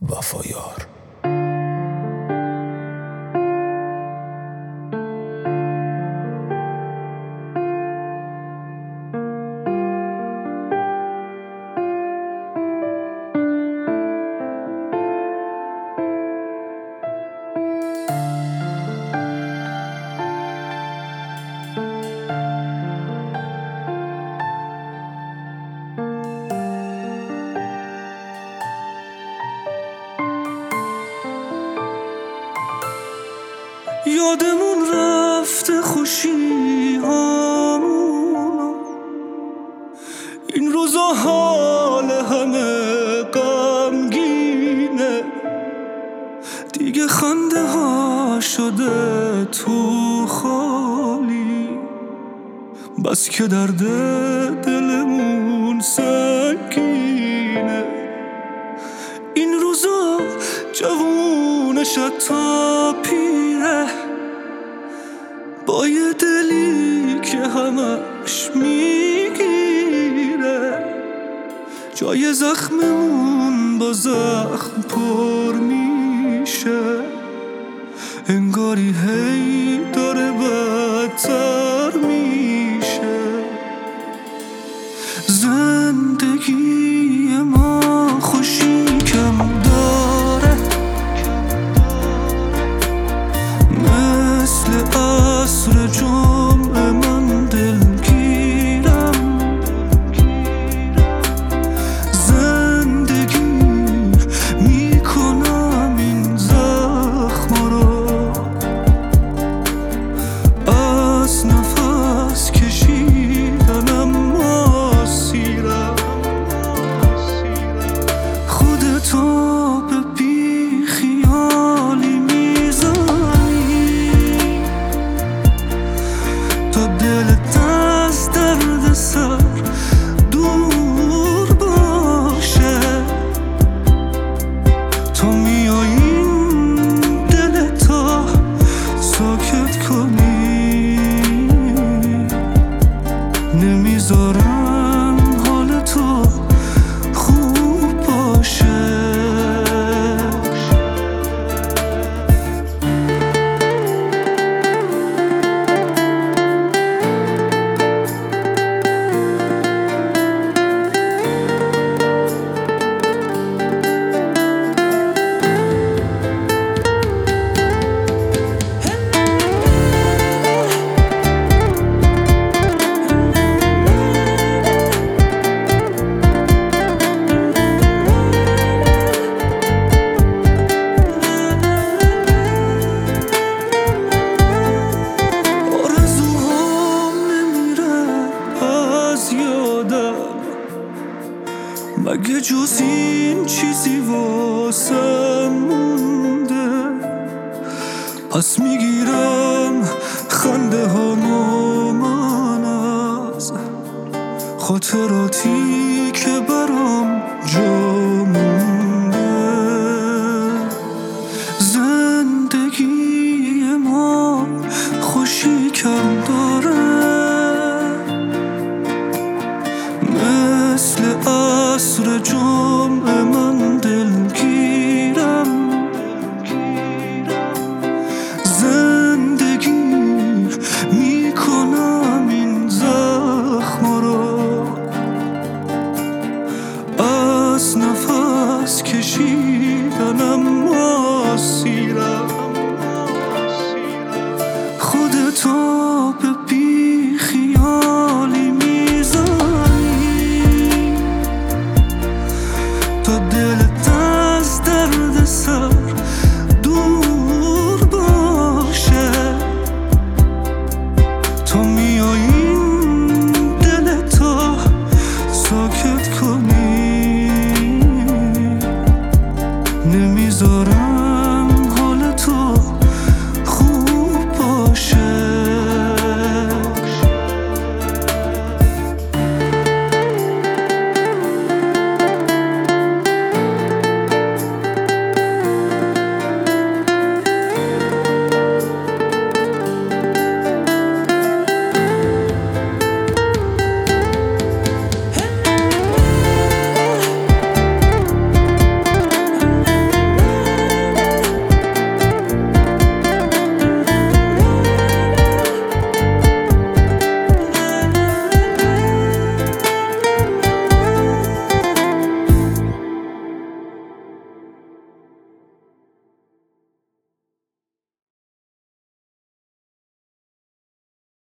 وفایار. یادمون رفته خوشی هامونو، این روزا حال همه غمگینه، دیگه خنده ها شده تو خالی، بس که درد دلمون سنگینه. این روزا جوونش تا پیره، با یه دلی که همش میگیره، جای زخممون با زخم پر میشه، انگاری هی داره بدتر میشه. زندگی ما خوشی کم داره، مثل عصر جمعه من دلگیرم. زندگی میکنم این زخما رو، از نفس کشیدنم آسیرم. خودتو به بی خیالی میزنی تا دلت از درد سر دور باشه، تو میای این دلتا ساکت کنی، نمیذارم حال تو خوب باشه. مگه جز این چیزی واسم مونده؟ پس میگیرم خنده هامو من از خاطراتی که برام جا مونده. زندگی ما خوشی کم داره، مثل عصر جمعه من دلگیرم. زندگی میکنم این زخما رو، از نفس کشیدنم آسیرم. خودتو به بی خیالی میزنی تا دلت از درد سر دور باشه، تو میای این دلتا ساکت کنی، نمیذارم